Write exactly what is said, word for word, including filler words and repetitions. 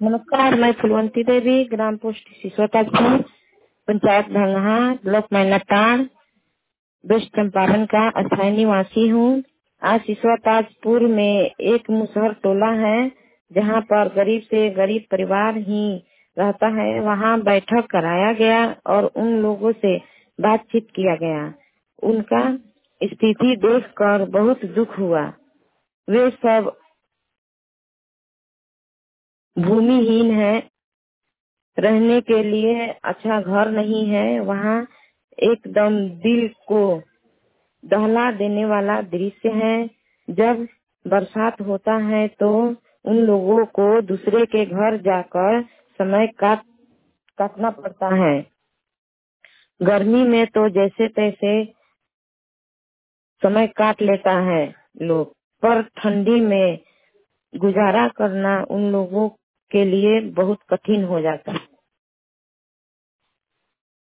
नमस्कार, मैं फुलवंती देवी, ग्राम post Sisotapur, panchayat Dhanha, block Mainatand, west Champaran का अस्थायी निवासी हूँ। आज सिसोतापुर में एक मुसहर टोला है जहाँ पर गरीब से गरीब परिवार ही रहता है। वहाँ बैठक कराया गया और उन लोगों से बातचीत किया गया। उनका स्थिति देखकर बहुत दुख हुआ। वे सब भूमिहीन है, रहने के लिए अच्छा घर नहीं है। वहाँ एकदम दिल को दहला देने वाला दृश्य है। जब बरसात होता है तो उन लोगों को दूसरे के घर जाकर समय काट काटना पड़ता है। गर्मी में तो जैसे तैसे समय काट लेता है लोग, पर ठंडी में गुजारा करना उन लोगों के लिए बहुत कठिन हो जाता है।